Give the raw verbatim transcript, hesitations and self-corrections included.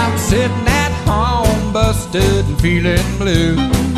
I'm sitting at home, busted and feeling blue.